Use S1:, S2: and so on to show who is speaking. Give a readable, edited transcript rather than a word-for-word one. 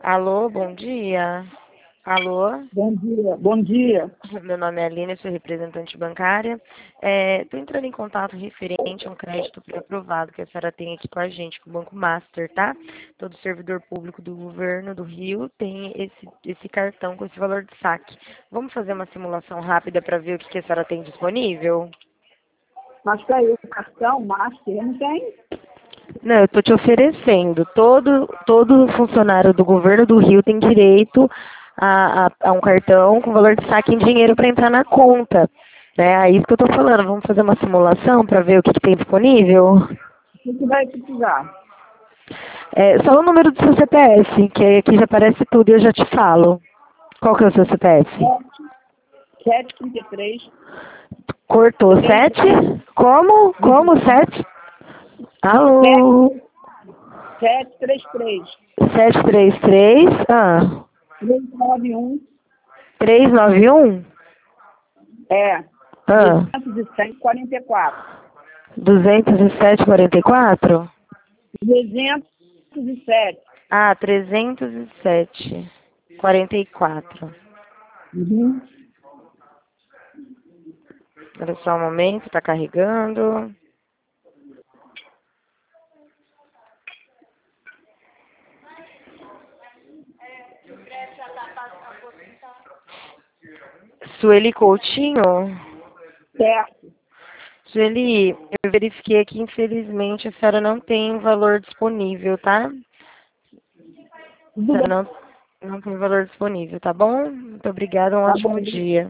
S1: Alô, bom dia. Alô,
S2: Bom dia, bom dia.
S1: meu nome é Aline, sou representante bancária. Estou entrando em contato referente a um crédito pré-aprovado que a senhora tem aqui com a gente, com o Banco Master, tá? Todo servidor público do governo do Rio tem esse cartão com esse valor de saque. Vamos fazer uma simulação rápida para ver o que a senhora tem disponível?
S2: Mas para o cartão Master não tem?
S1: Não, eu estou te oferecendo. Todo funcionário do governo do Rio tem direito a um cartão com valor de saque em dinheiro para entrar na conta. É isso que eu estou falando. Vamos fazer uma simulação para ver o que tem disponível?
S2: O que vai precisar?
S1: Só o número do seu CPF, que aqui já aparece tudo e eu já te falo. Qual que é o seu CPF?
S2: 733
S1: Cortou 7? Como? Como 7? Alô?
S2: 733
S1: 733?
S2: 391
S1: 391?
S2: é
S1: Ah.
S2: 244.
S1: 207,44?
S2: 207.
S1: 307,44.
S2: Uhum.
S1: Espera só um momento, tá carregando. Sueli Coutinho?
S2: Certo.
S1: Sueli, eu verifiquei aqui, infelizmente, a senhora não tem valor disponível, tá? A
S2: Tudo
S1: senhora
S2: bem.
S1: não tem valor disponível, tá bom? Muito obrigada, um
S2: Tá
S1: ótimo
S2: bom.
S1: dia.